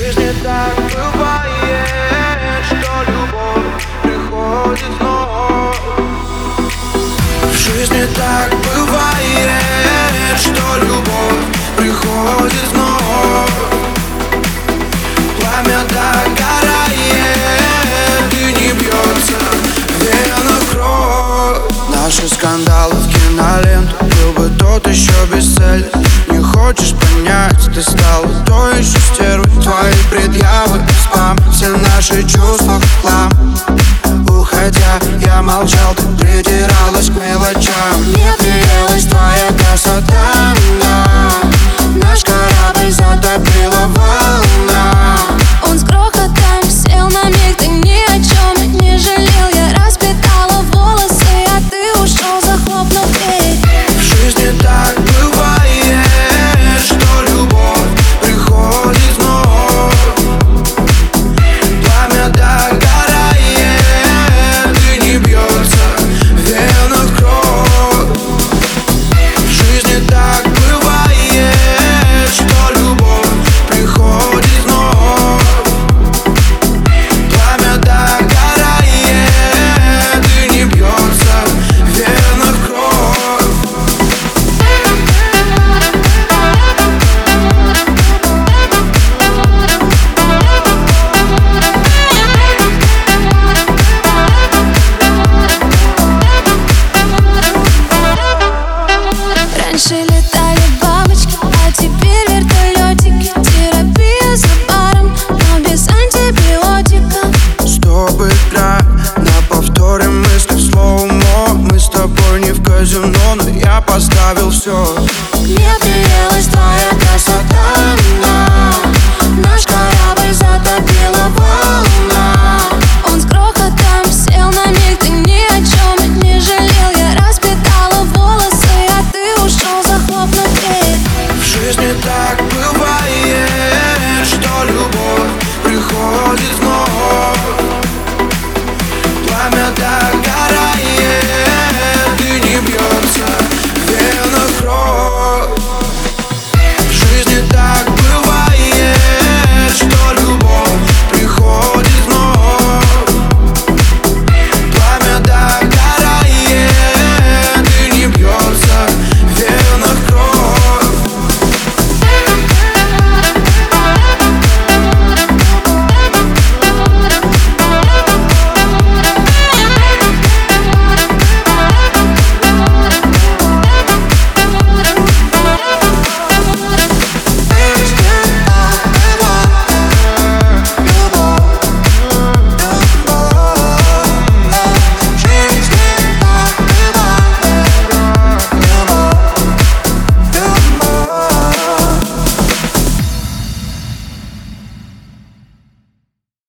жизни так бывает, что любовь приходит вновь. В жизни так бывает, что любовь приходит вновь. Пламя догорает и не бьется в венах кровь. Наши скандалы в киноленту, был бы тот еще без цели. Не хочешь понять, ты стала той еще стервой. Твои предъявы, спам, все наши чувства в хлам. Уходя, я молчал, ты придиралась к мелочам. Мне приелась твоя красота, но наш корабль затопило в